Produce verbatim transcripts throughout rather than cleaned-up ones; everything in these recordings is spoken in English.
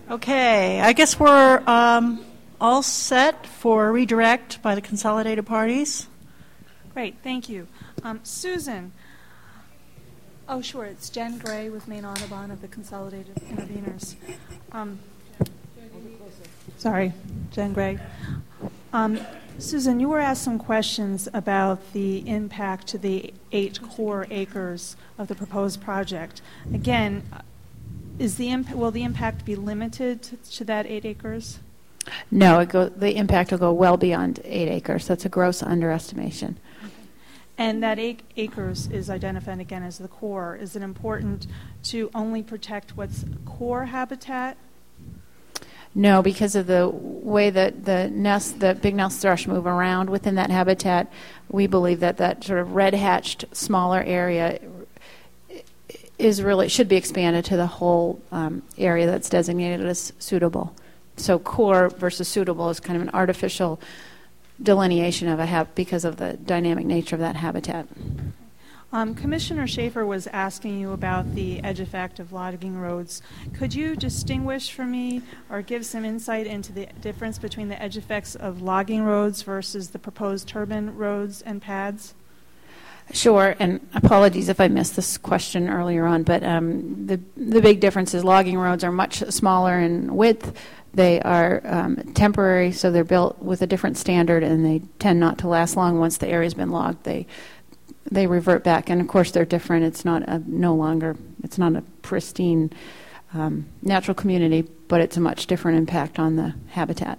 Okay, I guess we're um, all set for redirect by the consolidated parties. Great, thank you. Um, Susan. Oh, sure, it's Jen Gray with Maine Audubon of the Consolidated Interveners. Um, sorry, Jen Gray. Um, Susan, you were asked some questions about the impact to the eight core acres of the proposed project. Again, is the imp- will the impact be limited to, to that eight acres? No, it go, the impact will go well beyond eight acres. That's a gross underestimation. Okay. And that eight acres is identified again as the core. Is it important to only protect what's core habitat? No, because of the way that the nest, the big-nosed thrush move around within that habitat, we believe that that sort of red-hatched smaller area is really should be expanded to the whole um, area that's designated as suitable. So core versus suitable is kind of an artificial delineation of a hab because of the dynamic nature of that habitat. Um, Commissioner Schaefer was asking you about the edge effect of logging roads. Could you distinguish for me or give some insight into the difference between the edge effects of logging roads versus the proposed turbine roads and pads? Sure, and apologies if I missed this question earlier on, but um, the, the big difference is logging roads are much smaller in width. They are um, temporary, so they're built with a different standard, and they tend not to last long once the area's been logged. They they revert back, and of course they're different. It's not a, no longer, it's not a pristine um, natural community, but it's a much different impact on the habitat.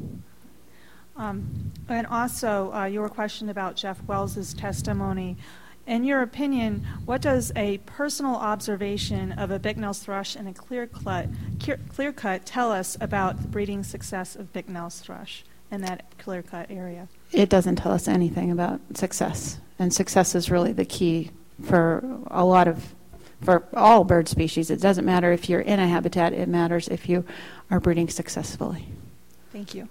Um, and also, uh, your question about Jeff Wells's testimony. In your opinion, what does a personal observation of a Bicknell's thrush and a clear cut, clear cut tell us about the breeding success of Bicknell's thrush in that clear cut area? It doesn't tell us anything about success, and success is really the key for a lot of, for all bird species. It doesn't matter if you're in a habitat, it matters if you are breeding successfully. Thank you.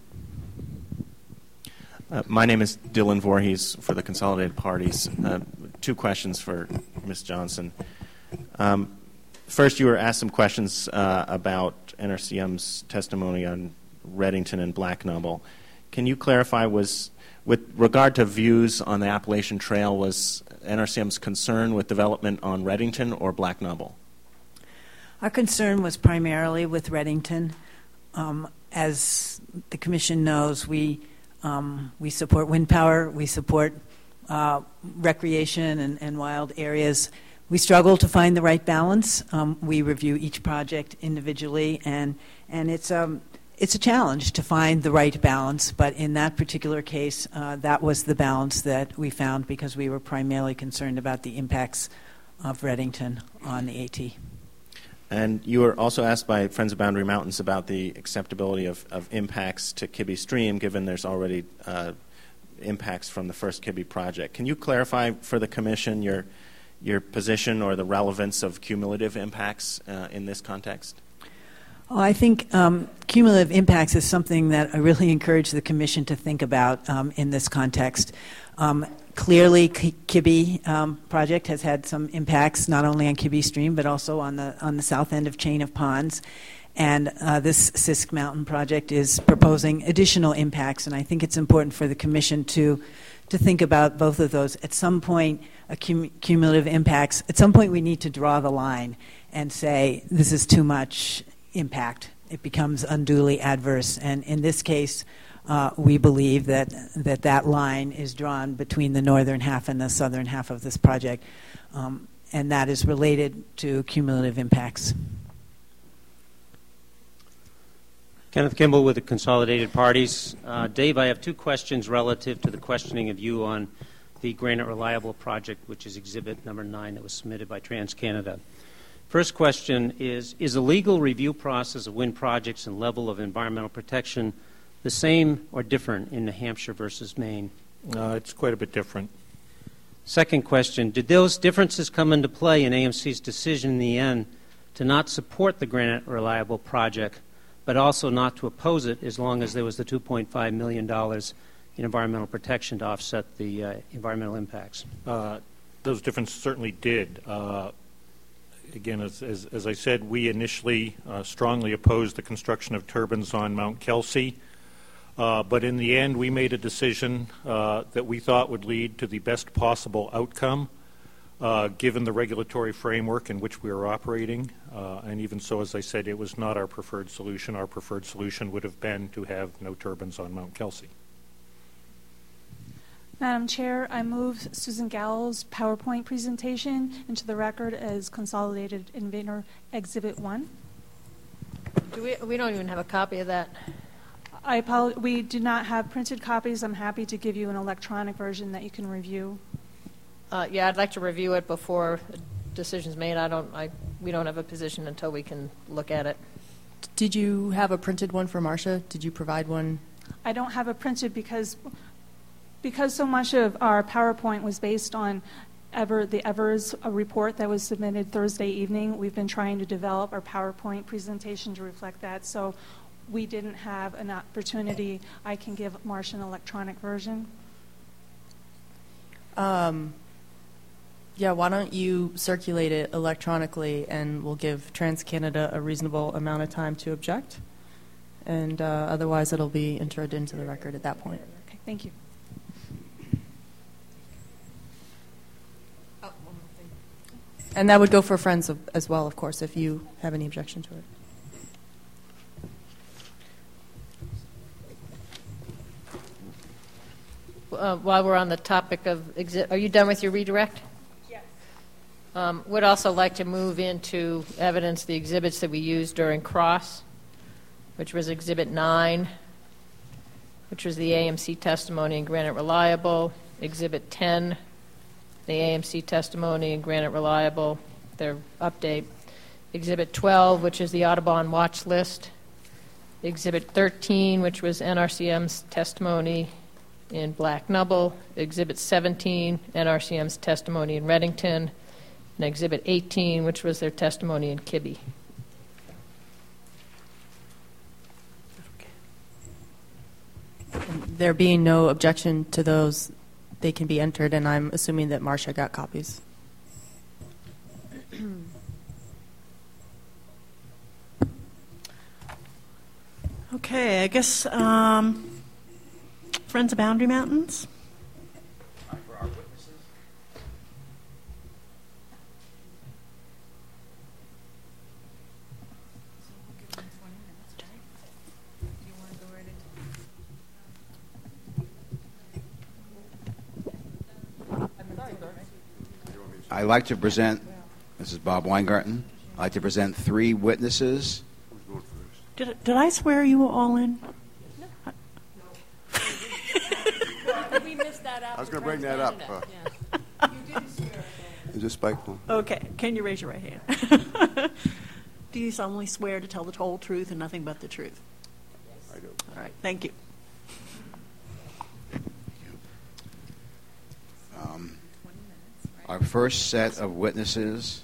Uh, my name is Dylan Voorhees for the Consolidated Parties. Uh, two questions for Miz Johnson. Um, first, you were asked some questions uh, about N R C M's testimony on Redington and Blacknubble. Can you clarify, was with regard to views on the Appalachian Trail, was N R C M's concern with development on Redington or Blacknubble? Our concern was primarily with Redington. Um, as the Commission knows, we Um, we support wind power, we support uh, recreation and, and wild areas. We struggle to find the right balance. Um, we review each project individually, and and it's um it's a challenge to find the right balance. But in that particular case, uh, that was the balance that we found because we were primarily concerned about the impacts of Redington on the AT. And you were also asked by Friends of Boundary Mountains about the acceptability of, of impacts to Kibbe Stream, given there's already uh, impacts from the first Kibbe project. Can you clarify for the Commission your your position or the relevance of cumulative impacts uh, in this context? Oh, I think um, cumulative impacts is something that I really encourage the Commission to think about um, in this context. Um, Clearly, Kibbe um, project has had some impacts not only on Kibbe Stream but also on the on the south end of Chain of Ponds, and uh, this Sisk Mountain project is proposing additional impacts. And I think it's important for the Commission to to think about both of those. At some point, a cum- cumulative impacts. At some point, we need to draw the line and say this is too much impact. It becomes unduly adverse, and in this case, Uh, we believe that, that that line is drawn between the northern half and the southern half of this project, um, and that is related to cumulative impacts. Kenneth Kimball with the Consolidated Parties. Uh, Dave, I have two questions relative to the questioning of you on the Granite Reliable project, which is exhibit number nine that was submitted by TransCanada. First question is, is the legal review process of wind projects and level of environmental protection the same or different in New Hampshire versus Maine? Uh, it's quite a bit different. Second question, did those differences come into play in A M C's decision in the end to not support the Granite Reliable project, but also not to oppose it as long as there was the two point five million dollars in environmental protection to offset the uh, environmental impacts? Uh, those differences certainly did. Uh, again, as, as, as I said, we initially uh, strongly opposed the construction of turbines on Mount Kelsey. Uh, but in the end, we made a decision uh, that we thought would lead to the best possible outcome, uh, given the regulatory framework in which we are operating. Uh, and even so, as I said, it was not our preferred solution. Our preferred solution would have been to have no turbines on Mount Kelsey. Madam Chair, I move Susan Gallow's PowerPoint presentation into the record as Consolidated Inventor Exhibit one. Do we, we don't even have a copy of that. I apologize, we do not have printed copies. I'm happy to give you an electronic version that you can review. Uh, yeah, I'd like to review it before a decision's made. I don't, I, we don't have a position until we can look at it. Did you have a printed one for Marcia? Did you provide one? I don't have a printed because because so much of our PowerPoint was based on Ever, the Evers uh, report that was submitted Thursday evening. We've been trying to develop our PowerPoint presentation to reflect that, so we didn't have an opportunity. I can give Marcia an electronic version. Um, yeah, why don't you circulate it electronically, and we'll give TransCanada a reasonable amount of time to object, and uh, otherwise it'll be entered into the record at that point. Okay, thank you. And that would go for Friends of, as well, of course, if you have any objection to it. Uh, while we're on the topic of exhibit, are you done with your redirect? Yes. Um, would also like to move into evidence the exhibits that we used during Cross, which was Exhibit nine, which was the A M C testimony in Granite Reliable, Exhibit ten, the A M C testimony in Granite Reliable, their update, Exhibit twelve, which is the Audubon watch list, Exhibit thirteen, which was N R C M's testimony in Black Nubble, Exhibit seventeen, N R C M's testimony in Reddington, and Exhibit eighteen, which was their testimony in Kibbe. There being no objection to those, they can be entered, and I'm assuming that Marcia got copies. Okay, I guess um, Friends of Boundary Mountains. For our witnesses. I'd like to present, this is Bob Weingarten, I'd like to present three witnesses. Did, did I swear you were all in? No. We missed that out. I was going to bring that up. Uh, Yeah. You didn't swear. Is this spiteful? Okay, can you raise your right hand? Do you solemnly swear to tell the whole truth and nothing but the truth? Yes. I do. All right, thank you. Um, our first set of witnesses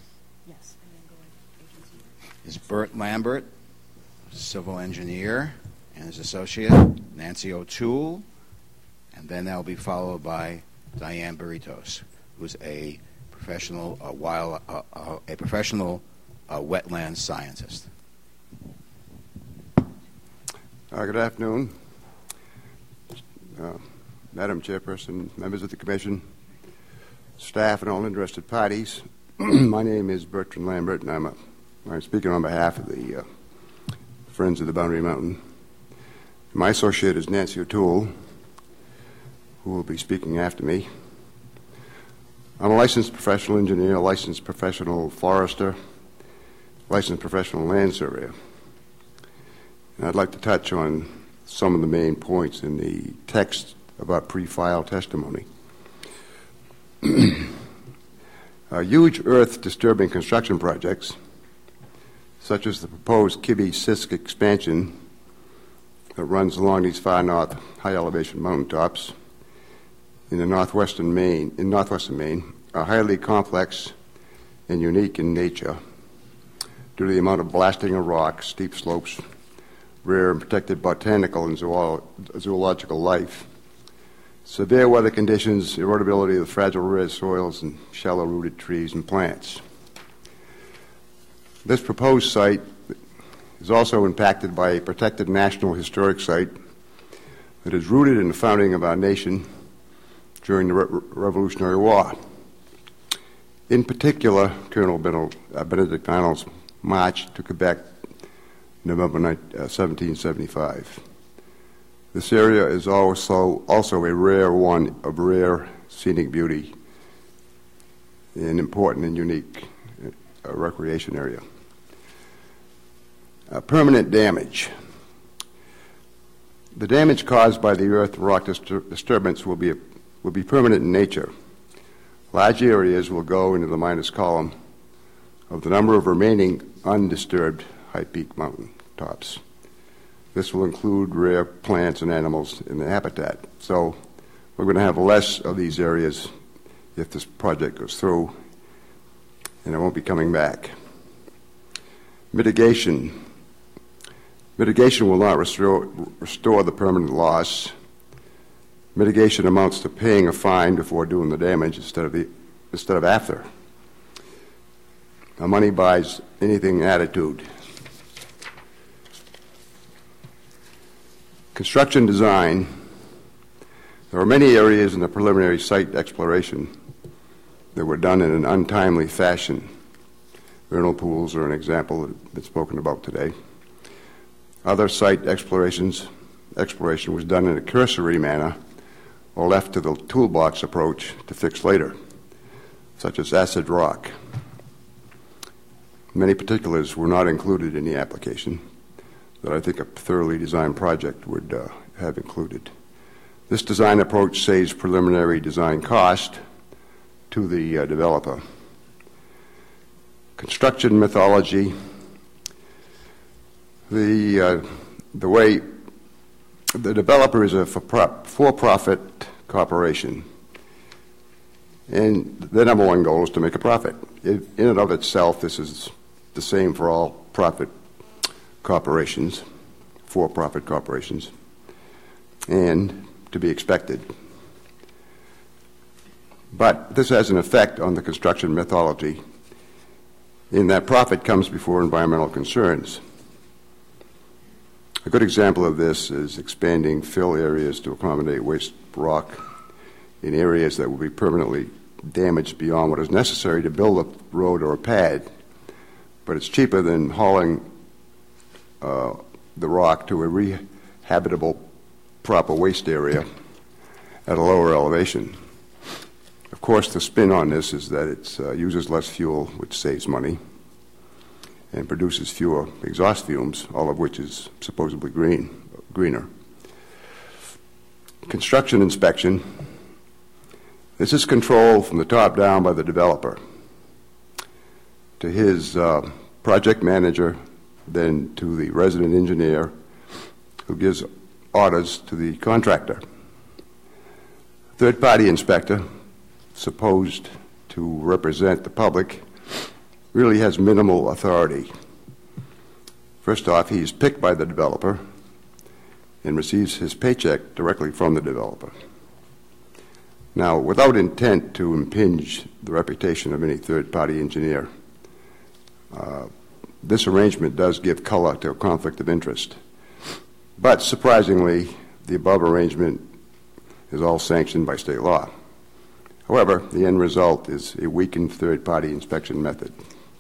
is Bert Lambert, civil engineer, and his associate, Nancy O'Toole, and then that will be followed by Diane Barritos, who's a professional uh, wild, uh, uh, a professional uh, wetland scientist. Uh, good afternoon, uh, Madam Chairperson, members of the Commission, staff, and all interested parties. My name is Bertrand Lambert, and I'm, a, I'm speaking on behalf of the uh, Friends of the Boundary Mountain. My associate is Nancy O'Toole, who will be speaking after me. I'm a licensed professional engineer, a licensed professional forester, licensed professional land surveyor. And I'd like to touch on some of the main points in the text about pre-file testimony. uh, huge earth-disturbing construction projects, such as the proposed Kibbe-Sisk expansion that runs along these far north high-elevation mountaintops in the northwestern Maine, in northwestern Maine, are highly complex and unique in nature due to the amount of blasting of rock, steep slopes, rare and protected botanical and zoolo- zoological life, severe weather conditions, erodibility of the fragile red soils, and shallow-rooted trees and plants. This proposed site is also impacted by a protected National Historic Site that is rooted in the founding of our nation during the Re- Revolutionary War. In particular, Colonel Benedict Arnold's march to Quebec, November seventeen seventy-five. This area is also, also a rare one of rare scenic beauty, an important and unique uh, recreation area. Uh, permanent damage. The damage caused by the earth rock distur- disturbance will be, a, will be permanent in nature. Large areas will go into the minus column of the number of remaining undisturbed high peak mountain tops. This will include rare plants and animals in the habitat. So we're going to have less of these areas if this project goes through, and it won't be coming back. Mitigation. Mitigation will not restore, restore the permanent loss. Mitigation amounts to paying a fine before doing the damage instead of, the, instead of after. Now, money buys anything attitude. Construction design. There are many areas in the preliminary site exploration that were done in an untimely fashion. Vernal pools are an example that has been spoken about today. Other site explorations, exploration was done in a cursory manner or left to the toolbox approach to fix later, such as acid rock. Many particulars were not included in the application that I think a thoroughly designed project would uh, have included. This design approach saves preliminary design cost to the uh, developer. Construction methodology. The, uh, the way the developer is a for-profit corporation, and their number one goal is to make a profit. In and of itself, this is the same for all profit corporations, for-profit corporations, and to be expected. But this has an effect on the construction methodology in that profit comes before environmental concerns. A good example of this is expanding fill areas to accommodate waste rock in areas that will be permanently damaged beyond what is necessary to build a road or a pad. But it's cheaper than hauling uh, the rock to a rehabitable proper waste area at a lower elevation. Of course, the spin on this is that it uh, uses less fuel, which saves money, and produces fewer exhaust fumes, all of which is supposedly green, greener. Construction inspection. This is controlled from the top down by the developer to his uh, project manager, then to the resident engineer who gives orders to the contractor. Third-party inspector, supposed to represent the public, really has minimal authority. First off, he's picked by the developer and receives his paycheck directly from the developer. Now, without intent to impinge the reputation of any third-party engineer, uh, this arrangement does give color to a conflict of interest. But surprisingly, the above arrangement is all sanctioned by state law. However, the end result is a weakened third-party inspection method.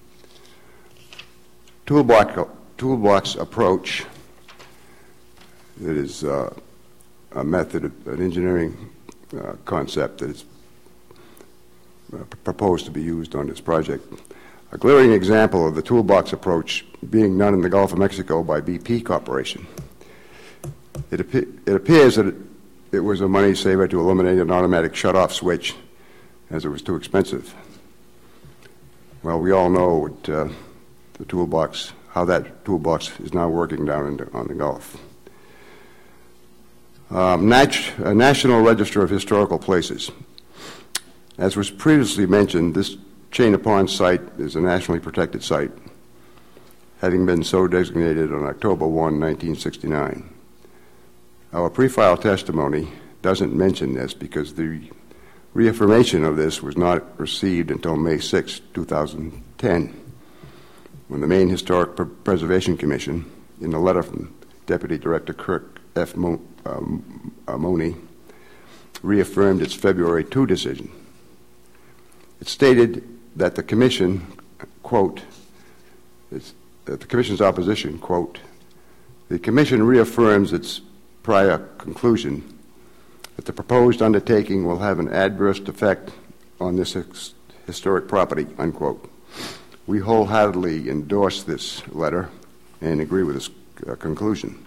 Toolbox, toolbox approach, that is uh, a method, of, an engineering uh, concept that is uh, proposed to be used on this project. A glaring example of the toolbox approach being done in the Gulf of Mexico by B P Corporation. It, appe- it appears that it, it was a money saver to eliminate an automatic shut-off switch, as it was too expensive. Well, we all know what, uh, the toolbox, how that toolbox is now working down in the, on the Gulf. Um, nat- a National Register of Historical Places. As was previously mentioned, this Chain Pond site is a nationally protected site, having been so designated on October first, nineteen sixty-nine. Our pre-file testimony doesn't mention this because the reaffirmation of this was not received until May sixth, two thousand ten. when the Maine Historic Preservation Commission, in a letter from Deputy Director Kirk F. Mo- um, uh, Money, reaffirmed its February second decision. It stated that the Commission, quote, it's, that the Commission's opposition, quote, the Commission reaffirms its prior conclusion that the proposed undertaking will have an adverse effect on this ex- historic property, unquote. We wholeheartedly endorse this letter and agree with this uh, conclusion.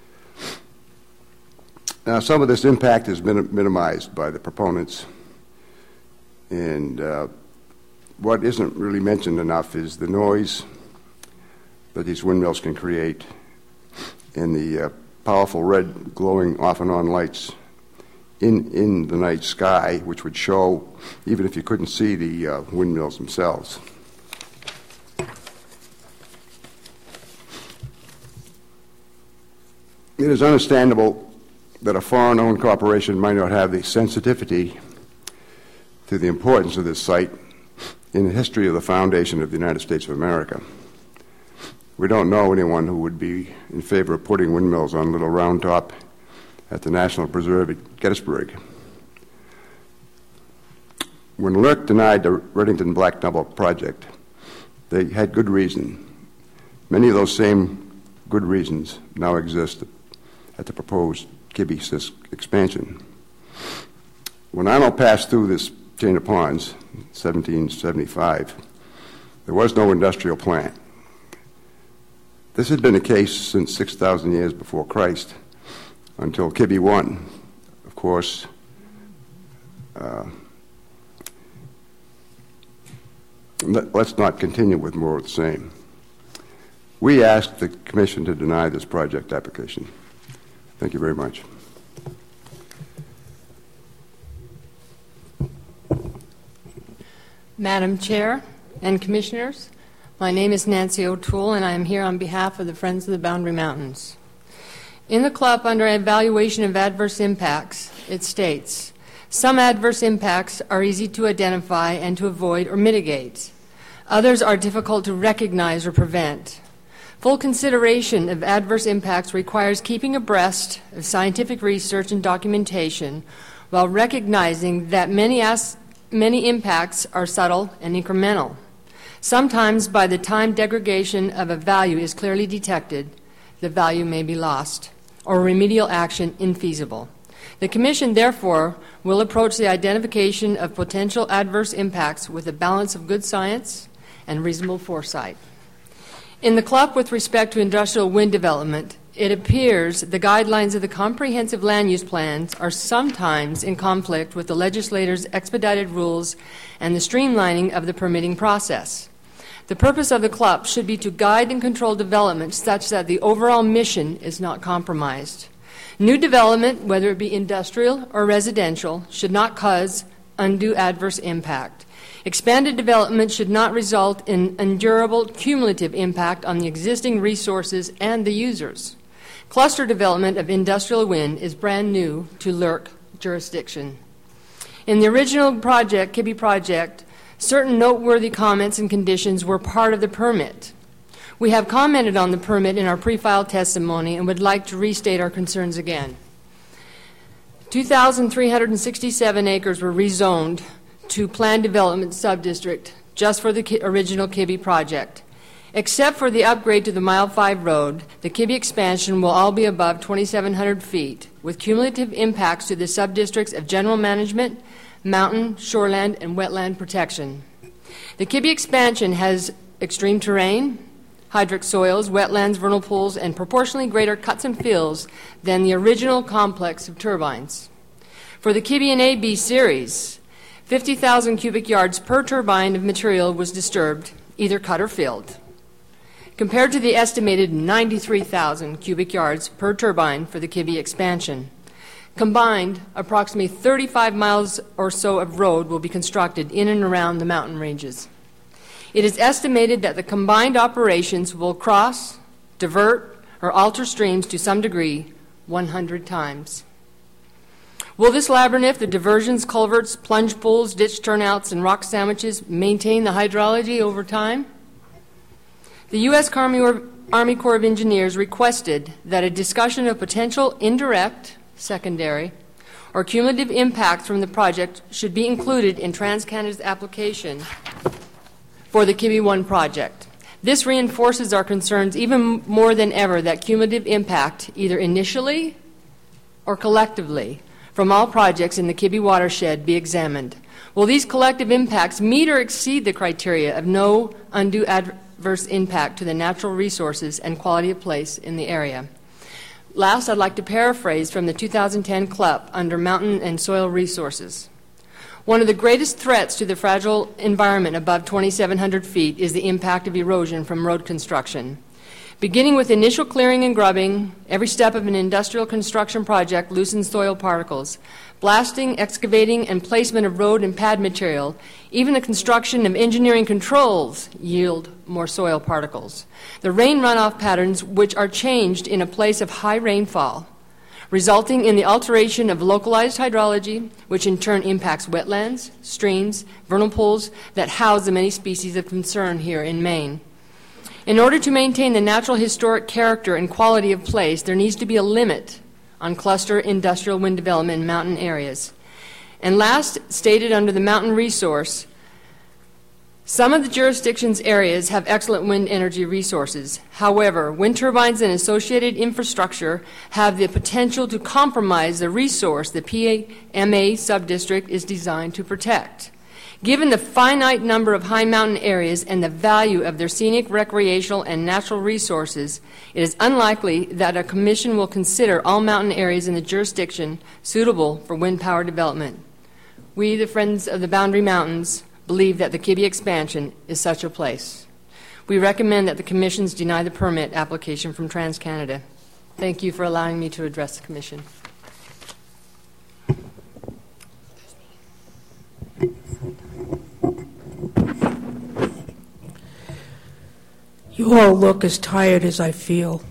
Now, some of this impact has been minimized by the proponents, and uh, what isn't really mentioned enough is the noise that these windmills can create and the uh, powerful red glowing off and on lights in, in the night sky, which would show even if you couldn't see the uh, windmills themselves. It is understandable that a foreign-owned corporation might not have the sensitivity to the importance of this site in the history of the foundation of the United States of America. We don't know anyone who would be in favor of putting windmills on Little Round Top at the National Preserve at Gettysburg. When L I R C denied the Redington Black Knuckle project, they had good reason. Many of those same good reasons now exist at the proposed Kibbe expansion. When Arnold passed through this chain of ponds in seventeen seventy-five, there was no industrial plant. This had been the case since six thousand years before Christ, until Kibbe one. Of course, uh, let, let's not continue with more of the same. We ask the Commission to deny this project application. Thank you very much. Madam Chair and Commissioners, my name is Nancy O'Toole, and I am here on behalf of the Friends of the Boundary Mountains. In the C L U P, under Evaluation of Adverse Impacts, it states, some adverse impacts are easy to identify and to avoid or mitigate. Others are difficult to recognize or prevent. Full consideration of adverse impacts requires keeping abreast of scientific research and documentation while recognizing that many, as- many impacts are subtle and incremental. Sometimes, by the time degradation of a value is clearly detected, the value may be lost or remedial action infeasible. The Commission, therefore, will approach the identification of potential adverse impacts with a balance of good science and reasonable foresight. In the C L U P with respect to industrial wind development, it appears the guidelines of the comprehensive land use plans are sometimes in conflict with the legislators' expedited rules and the streamlining of the permitting process. The purpose of the C L U P should be to guide and control development such that the overall mission is not compromised. New development, whether it be industrial or residential, should not cause undue adverse impact. Expanded development should not result in endurable cumulative impact on the existing resources and the users. Cluster development of industrial wind is brand new to L I R C jurisdiction. In the original project, Kibbe project, certain noteworthy comments and conditions were part of the permit. We have commented on the permit in our pre-filed testimony and would like to restate our concerns again. two thousand three hundred sixty-seven acres were rezoned to planned development subdistrict just for the Ki- original Kibbe project. Except for the upgrade to the Mile five road, the Kibbe expansion will all be above twenty-seven hundred feet, with cumulative impacts to the subdistricts of general management, mountain, shoreland, and wetland protection. The Kibbe expansion has extreme terrain, hydric soils, wetlands, vernal pools, and proportionally greater cuts and fills than the original complex of turbines. For the Kibbe and A B series, fifty thousand cubic yards per turbine of material was disturbed, either cut or filled, compared to the estimated ninety-three thousand cubic yards per turbine for the Kibbe expansion. Combined, approximately thirty-five miles or so of road will be constructed in and around the mountain ranges. It is estimated that the combined operations will cross, divert, or alter streams to some degree one hundred times. Will this labyrinth of diversions, culverts, plunge pools, ditch turnouts, and rock sandwiches maintain the hydrology over time? The U S Army Corps of Engineers requested that a discussion of potential indirect, secondary, or cumulative impacts from the project should be included in TransCanada's application for the Kibby one project. This reinforces our concerns even more than ever that cumulative impact, either initially or collectively, from all projects in the Kibby watershed be examined. Will these collective impacts meet or exceed the criteria of no undue adverse impact to the natural resources and quality of place in the area? Last, I'd like to paraphrase from the two thousand ten C L U P under Mountain and Soil Resources. One of the greatest threats to the fragile environment above twenty-seven hundred feet is the impact of erosion from road construction. Beginning with initial clearing and grubbing, every step of an industrial construction project loosens soil particles. Blasting, excavating, and placement of road and pad material, even the construction of engineering controls, yield more soil particles. The rain runoff patterns, which are changed in a place of high rainfall, resulting in the alteration of localized hydrology, which in turn impacts wetlands, streams, vernal pools that house the many species of concern here in Maine. In order to maintain the natural historic character and quality of place, there needs to be a limit on cluster industrial wind development in mountain areas. And last, stated under the mountain resource, some of the jurisdiction's areas have excellent wind energy resources. However, wind turbines and associated infrastructure have the potential to compromise the resource the P M A subdistrict is designed to protect. Given the finite number of high mountain areas and the value of their scenic, recreational, and natural resources, it is unlikely that a commission will consider all mountain areas in the jurisdiction suitable for wind power development. We, the Friends of the Boundary Mountains, believe that the Kibby expansion is such a place. We recommend that the commissions deny the permit application from TransCanada. Thank you for allowing me to address the commission. You all look as tired as I feel.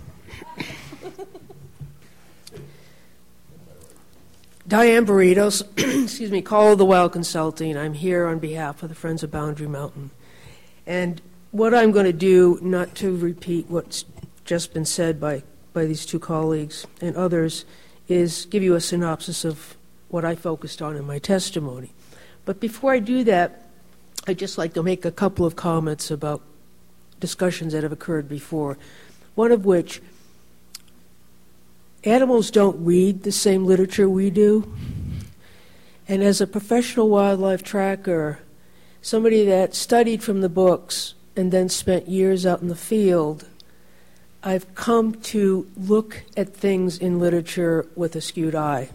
Diane Burritos, excuse me, Call of the Wild Consulting. I'm here on behalf of the Friends of Boundary Mountain. And what I'm going to do, not to repeat what's just been said by, by these two colleagues and others, is give you a synopsis of what I focused on in my testimony. But before I do that, I'd just like to make a couple of comments about discussions that have occurred before, one of which, animals don't read the same literature we do. And as a professional wildlife tracker, somebody that studied from the books and then spent years out in the field, I've come to look at things in literature with a skewed eye.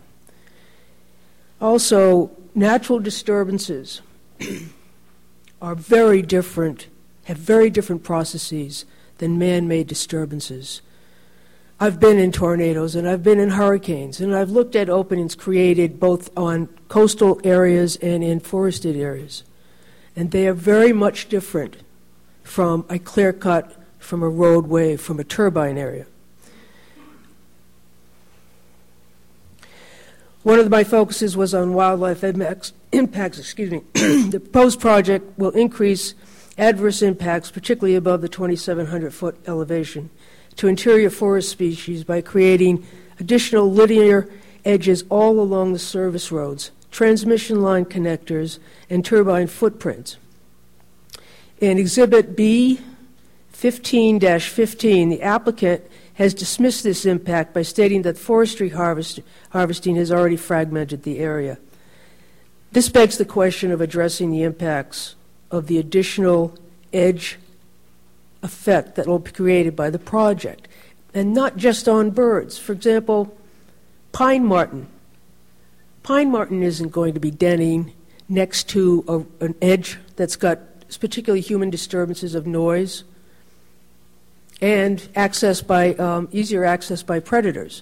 Also, natural disturbances are very different, have very different processes than man-made disturbances. I've been in tornadoes and I've been in hurricanes, and I've looked at openings created both on coastal areas and in forested areas. And they are very much different from a clear cut, from a roadway, from a turbine area. One of my focuses was on wildlife impacts. impacts excuse me. The proposed project will increase adverse impacts, particularly above the twenty-seven hundred foot elevation, to interior forest species by creating additional linear edges all along the service roads, transmission line connectors, and turbine footprints. In Exhibit B fifteen dash fifteen, the applicant has dismissed this impact by stating that forestry harvest, harvesting has already fragmented the area. This begs the question of addressing the impacts of the additional edge effect that will be created by the project, and not just on birds. For example, pine marten. Pine marten isn't going to be denning next to a, an edge that's got particularly human disturbances of noise and access by um, easier access by predators.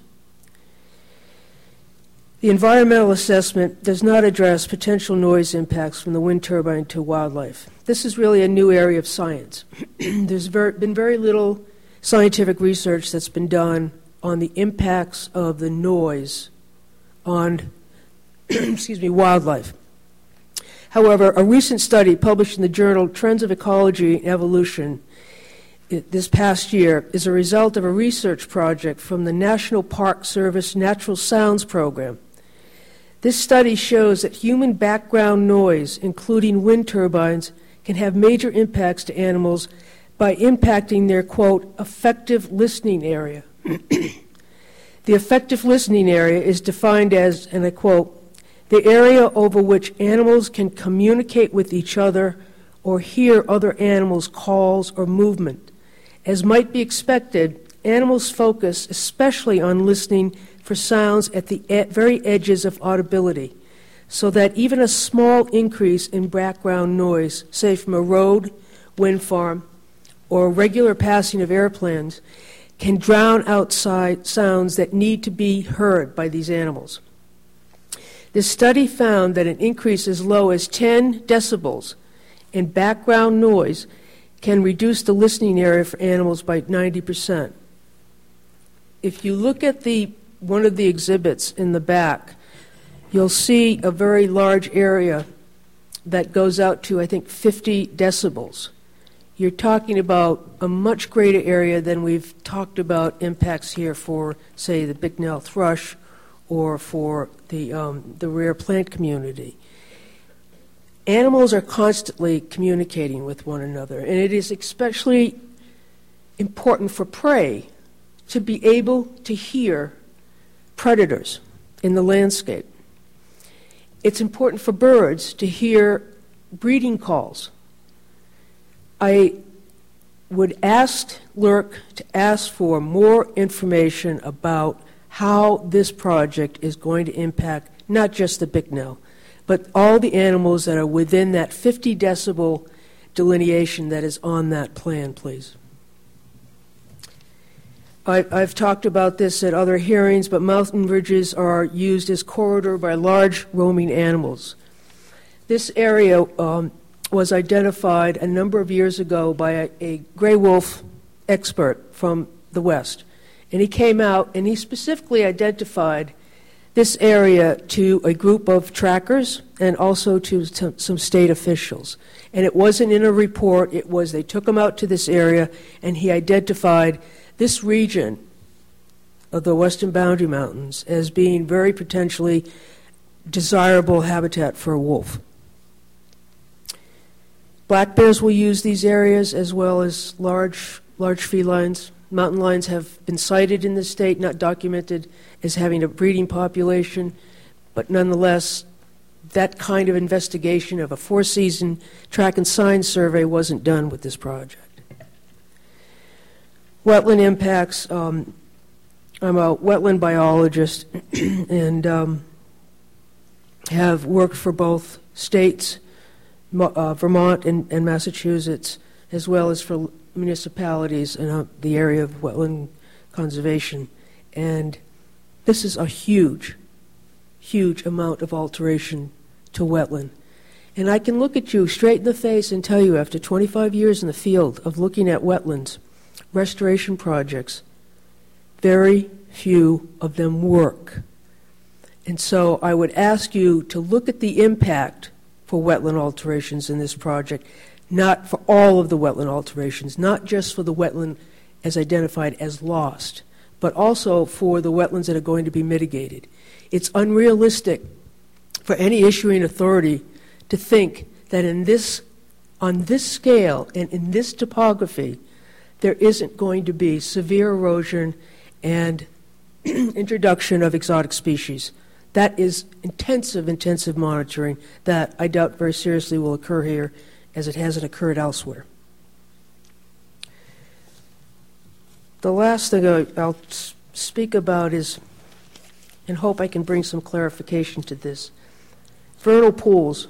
The environmental assessment does not address potential noise impacts from the wind turbine to wildlife. This is really a new area of science. There's very, been very little scientific research that's been done on the impacts of the noise on excuse me, wildlife. However, a recent study published in the journal Trends of Ecology and Evolution it, this past year is a result of a research project from the National Park Service Natural Sounds Program. This study shows that human background noise, including wind turbines, can have major impacts to animals by impacting their, quote, effective listening area. The effective listening area is defined as, and I quote, the area over which animals can communicate with each other or hear other animals' calls or movement. As might be expected, animals focus especially on listening for sounds at the e- very edges of audibility, so that even a small increase in background noise, say from a road, wind farm, or regular passing of airplanes, can drown out sounds that need to be heard by these animals. This study found that an increase as low as ten decibels in background noise can reduce the listening area for animals by ninety percent. If you look at the one of the exhibits in the back, you'll see a very large area that goes out to, I think, fifty decibels. You're talking about a much greater area than we've talked about impacts here for, say, the Bicknell thrush or for the, um, the rare plant community. Animals are constantly communicating with one another, and it is especially important for prey to be able to hear predators in the landscape. It's important for birds to hear breeding calls. I would ask L R C to ask for more information about how this project is going to impact not just the Bicknell, but all the animals that are within that fifty decibel delineation that is on that plan, please. I, I've talked about this at other hearings, but mountain ridges are used as corridor by large roaming animals. This area um, was identified a number of years ago by a, a gray wolf expert from the West. And he came out and he specifically identified this area to a group of trackers and also to t- some state officials. And it wasn't in a report, it was they took him out to this area and he identified this region of the Western Boundary Mountains as being very potentially desirable habitat for a wolf. Black bears will use these areas as well as large, large felines. Mountain lions have been sighted in the state, not documented as having a breeding population, but nonetheless, that kind of investigation of a four-season track and sign survey wasn't done with this project. Wetland impacts. Um, I'm a wetland biologist and um, have worked for both states, uh, Vermont and, and Massachusetts, as well as for municipalities in uh, the area of wetland conservation. And this is a huge, huge amount of alteration to wetland. And I can look at you straight in the face and tell you, after twenty-five years in the field of looking at wetlands, restoration projects, very few of them work. And so I would ask you to look at the impact for wetland alterations in this project, not for all of the wetland alterations, not just for the wetland as identified as lost, but also for the wetlands that are going to be mitigated. It's unrealistic for any issuing authority to think that in this, on this scale and in this topography, there isn't going to be severe erosion and introduction of exotic species. That is intensive, intensive monitoring that I doubt very seriously will occur here, as it hasn't occurred elsewhere. The last thing I'll speak about is, and hope I can bring some clarification to this, vernal pools.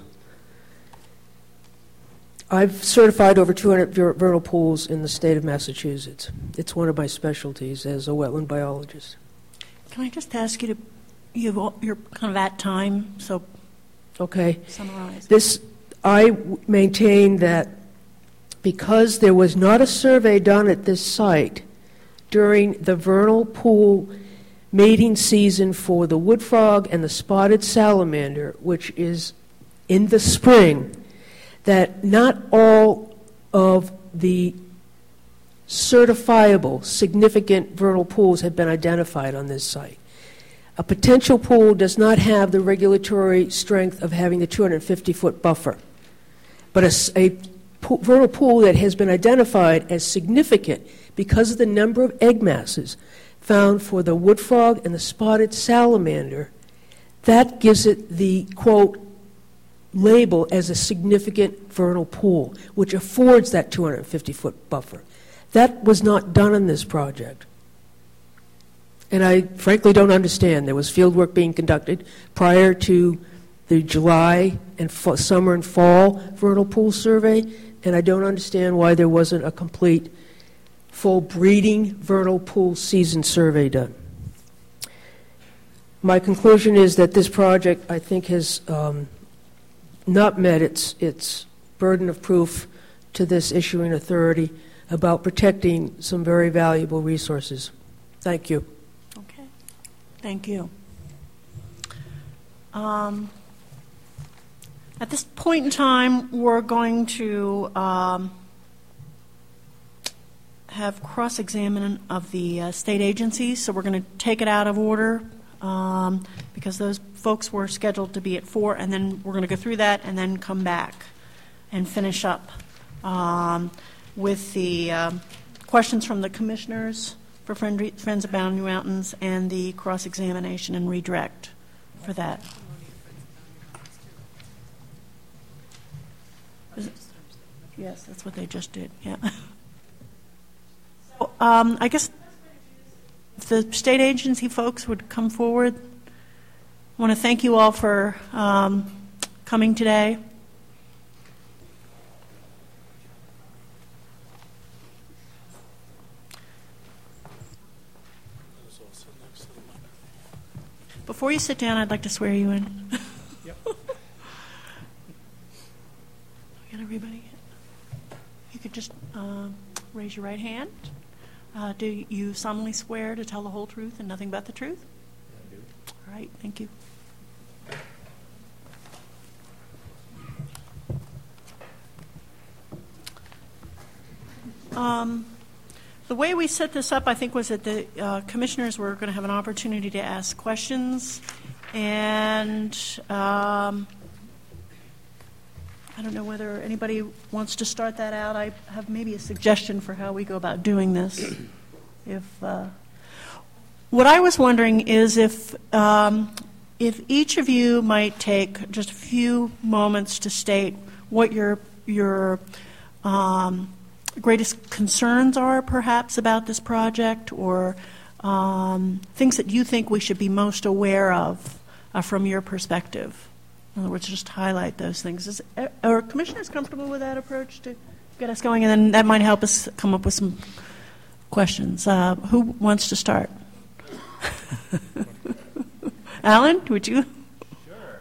I've certified over two hundred vernal pools in the state of Massachusetts. It's one of my specialties as a wetland biologist. Can I just ask you to, you've, you're kind of at time, so okay. Summarize. This, I w- maintain that because there was not a survey done at this site during the vernal pool mating season for the wood frog and the spotted salamander, which is in the spring, that not all of the certifiable significant vernal pools have been identified on this site. A potential pool does not have the regulatory strength of having the two hundred fifty foot buffer, but a, a pool, vernal pool that has been identified as significant because of the number of egg masses found for the wood frog and the spotted salamander, that gives it the, quote, label as a significant vernal pool, which affords that two hundred fifty foot buffer. That was not done in this project. And I frankly don't understand. There was field work being conducted prior to the July and fa- summer and fall vernal pool survey, and I don't understand why there wasn't a complete full breeding vernal pool season survey done. My conclusion is that this project, I think, has um, not met its, its burden of proof to this issuing authority about protecting some very valuable resources. Thank you. Okay. Thank you. Um, at this point in time, we're going to um, have cross-examination of the uh, state agencies, so we're going to take it out of order um, because those folks were scheduled to be at four, and then we're going to go through that and then come back and finish up um, with the um, questions from the commissioners for Friend- Friends of Boundary Mountains and the cross-examination and redirect for that. Yes, that's what they just did, yeah. So, um, I guess if the state agency folks would come forward. I want to thank you all for um, coming today. Before you sit down, I'd like to swear you in. Yep. Get everybody. You could just uh, raise your right hand. Uh, do you solemnly swear to tell the whole truth and nothing but the truth? I do. All right. Thank you. Um, the way we set this up, I think, was that the uh, commissioners were going to have an opportunity to ask questions, and um, I don't know whether anybody wants to start that out. I have maybe a suggestion for how we go about doing this. If uh, what I was wondering is if um, if each of you might take just a few moments to state what your your um, greatest concerns are, perhaps, about this project, or um, things that you think we should be most aware of uh, from your perspective. In other words, just highlight those things. Is, are commissioners comfortable with that approach to get us going? And then that might help us come up with some questions. Uh, who wants to start? Alan, would you? Sure.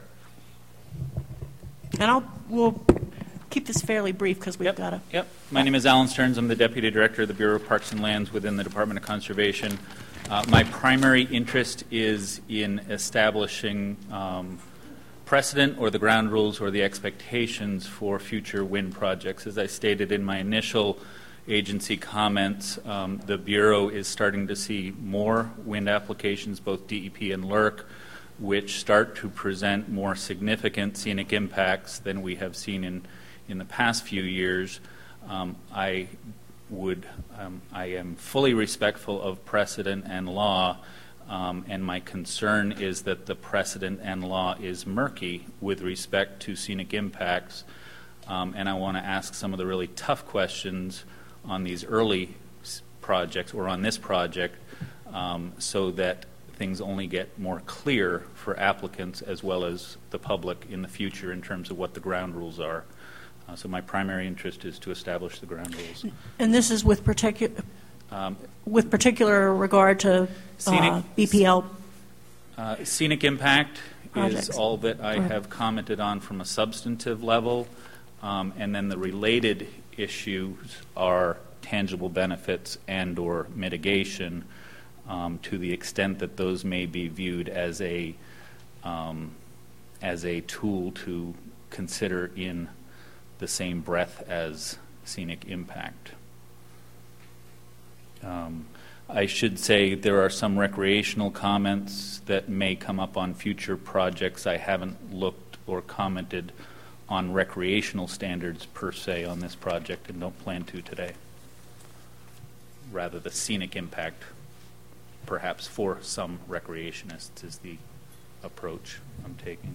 And I'll we'll keep this fairly brief because we've yep. got to. Yep. My name is Alan Stearns. I'm the Deputy Director of the Bureau of Parks and Lands within the Department of Conservation. Uh, my primary interest is in establishing um, precedent or the ground rules or the expectations for future wind projects. As I stated in my initial agency comments, um, the Bureau is starting to see more wind applications, both D E P and L R C, which start to present more significant scenic impacts than we have seen in, in the past few years. Um, I would, um, I am fully respectful of precedent and law, um, and my concern is that the precedent and law is murky with respect to scenic impacts, um, and I want to ask some of the really tough questions on these early projects or on this project um, so that things only get more clear for applicants as well as the public in the future in terms of what the ground rules are. Uh, so my primary interest is to establish the ground rules. And this is with particular um, with particular regard to scenic, uh, B P L. Uh, scenic impact projects. is all that I Right. have commented on from a substantive level, um, and then the related issues are tangible benefits and or mitigation um, to the extent that those may be viewed as a um, as a tool to consider in the same breath as scenic impact. Um, I should say there are some recreational comments that may come up on future projects. I haven't looked or commented on recreational standards per se on this project and don't plan to today. Rather, the scenic impact, perhaps for some recreationists, is the approach I'm taking.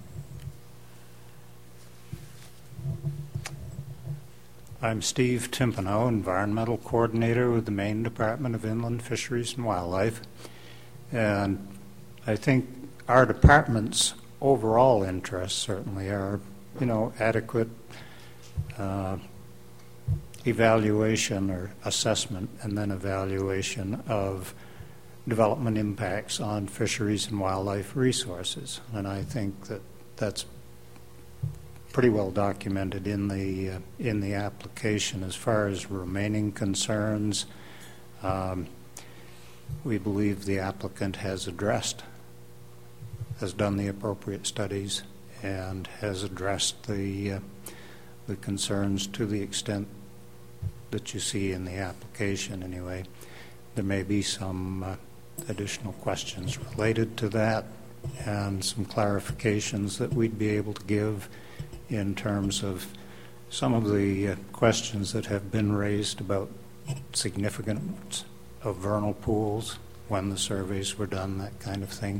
I'm Steve Timpano, Environmental Coordinator with the Maine Department of Inland Fisheries and Wildlife. And I think our department's overall interests certainly are, you know, adequate uh, evaluation or assessment and then evaluation of development impacts on fisheries and wildlife resources. And I think that that's pretty well documented in the uh, in the application. As far as remaining concerns, um, we believe the applicant has addressed, has done the appropriate studies, and has addressed the uh, the concerns to the extent that you see in the application. Anyway, there may be some uh, additional questions related to that, and some clarifications that we'd be able to give in terms of some of the uh, questions that have been raised about significance of vernal pools, when the surveys were done, that kind of thing.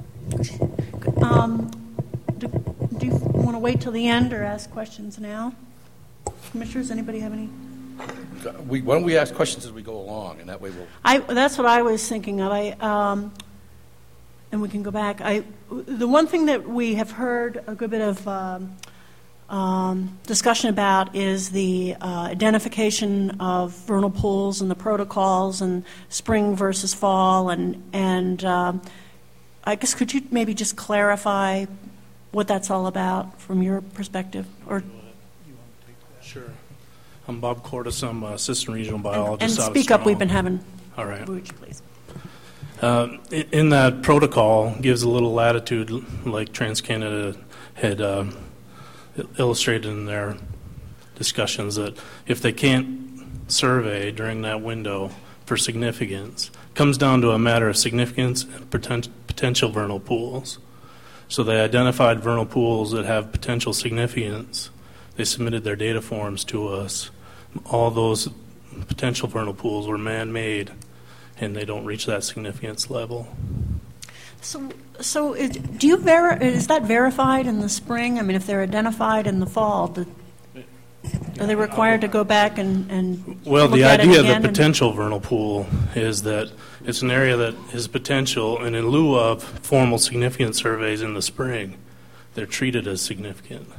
Um, do, do you want to wait till the end or ask questions now? Commissioners, anybody have any? We, why don't we ask questions as we go along, and that way we'll... I, that's what I was thinking of. I, um, and we can go back. I, the one thing that we have heard a good bit of um, um, discussion about is the uh, identification of vernal pools and the protocols and spring versus fall. And, and um, I guess could you maybe just clarify what that's all about from your perspective? Or Sure. I'm Bob Cordes. I'm an assistant regional biologist. And out speak of up. We've been having. All right. Would you please? Uh, in, in that protocol, gives a little latitude, like TransCanada had uh, illustrated in their discussions, that if they can't survey during that window for significance, it comes down to a matter of significance and poten- potential vernal pools. So they identified vernal pools that have potential significance. They submitted their data forms to us. All those potential vernal pools were man-made, and they don't reach that significance level. So, so it, do you ver- is that verified in the spring? I mean, if they're identified in the fall, do, are they required to go back and, and well, look the at idea it of the again potential vernal pool is that it's an area that is potential, and in lieu of formal significance surveys in the spring, they're treated as significant.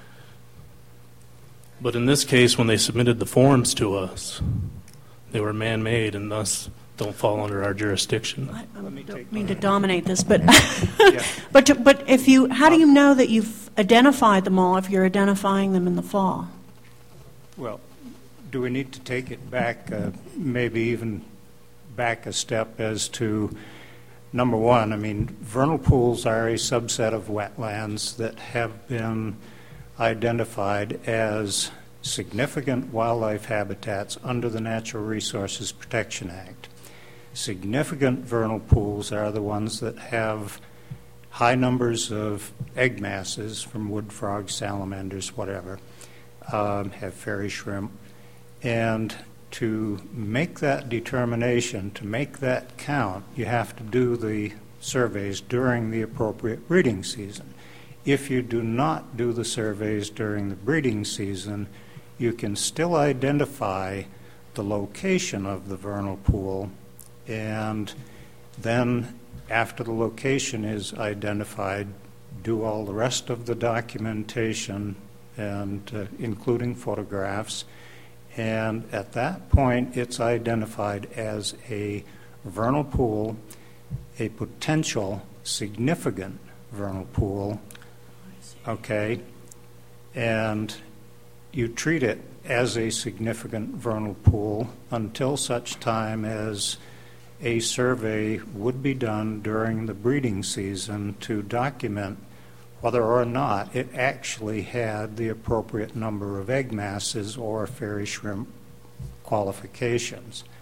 But in this case, when they submitted the forms to us, they were man-made and thus don't fall under our jurisdiction. I, I don't mean to dominate this, but but to, but if you, how do you know that you've identified them all if you're identifying them in the fall? Well, do we need to take it back, uh, maybe even back a step as to, number one, I mean, vernal pools are a subset of wetlands that have been identified as significant wildlife habitats under the Natural Resources Protection Act. Significant vernal pools are the ones that have high numbers of egg masses from wood frogs, salamanders, whatever, um, have fairy shrimp. And to make that determination, to make that count, you have to do the surveys during the appropriate breeding season. If you do not do the surveys during the breeding season, you can still identify the location of the vernal pool, and then after the location is identified, do all the rest of the documentation, and uh, including photographs, and at that point it's identified as a vernal pool, a potential significant vernal pool. Okay, and you treat it as a significant vernal pool until such time as a survey would be done during the breeding season to document whether or not it actually had the appropriate number of egg masses or fairy shrimp qualifications.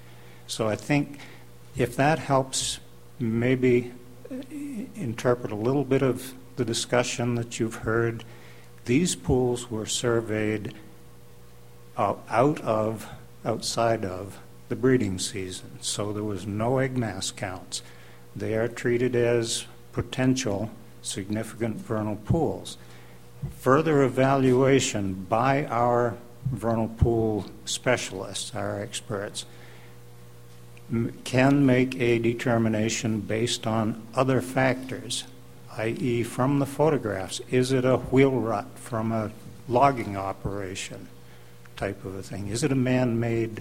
So I think if that helps maybe interpret a little bit of the discussion that you've heard, these pools were surveyed uh, out of, outside of the breeding season. So there was no egg mass counts. They are treated as potential significant vernal pools. Further evaluation by our vernal pool specialists, our experts, m- can make a determination based on other factors, that is from the photographs. Is it a wheel rut from a logging operation type of a thing? Is it a man-made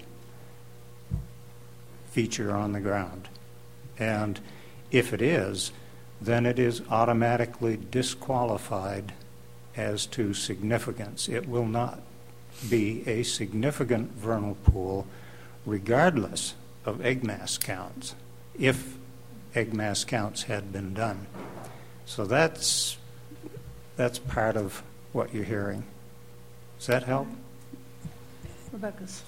feature on the ground? And if it is, then it is automatically disqualified as to significance. It will not be a significant vernal pool regardless of egg mass counts, if egg mass counts had been done. So that's that's part of what you're hearing. Does that help? Rebecca's.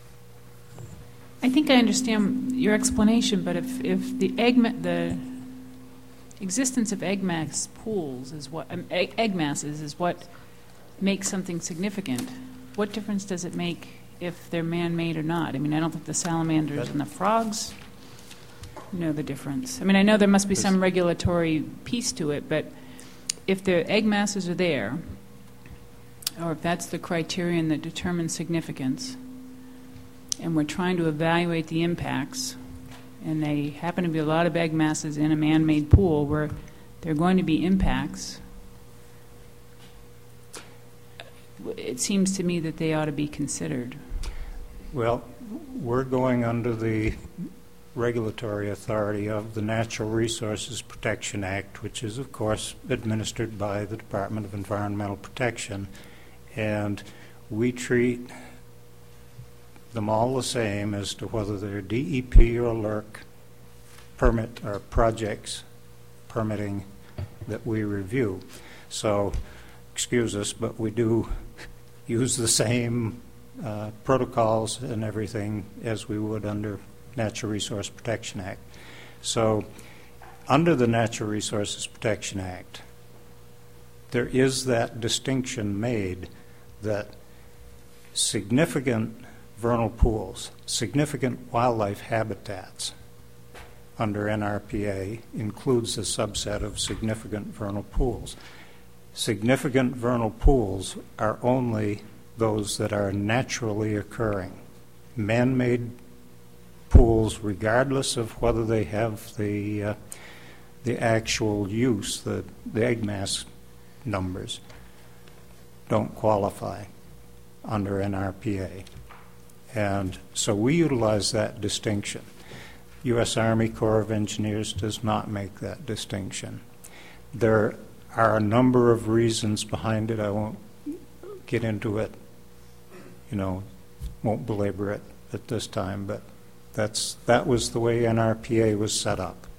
I think I understand your explanation, but if, if the egg ma- the existence of egg mass pools is what um, egg, egg masses is what makes something significant, what difference does it make if they're man-made or not? I mean, I don't think the salamanders and the frogs know the difference. I mean, I know there must be some regulatory piece to it, but if the egg masses are there, or if that's the criterion that determines significance, and we're trying to evaluate the impacts, and they happen to be a lot of egg masses in a man-made pool where there are going to be impacts, it seems to me that they ought to be considered. Well, we're going under the regulatory authority of the Natural Resources Protection Act, which is, of course, administered by the Department of Environmental Protection, and we treat them all the same as to whether they're D E P or L R C permit or projects permitting that we review. So, excuse us, but we do use the same uh, protocols and everything as we would under Natural Resource Protection Act. So, under the Natural Resources Protection Act, there is that distinction made that significant vernal pools, significant wildlife habitats under N R P A includes a subset of significant vernal pools. Significant vernal pools are only those that are naturally occurring. Man-made pools, regardless of whether they have the uh, the actual use, the, the egg mass numbers, don't qualify under N R P A. And so we utilize that distinction. U S Army Corps of Engineers does not make that distinction. There are a number of reasons behind it. I won't get into it, you know, won't belabor it at this time, but that's that was the way N R P A was set up.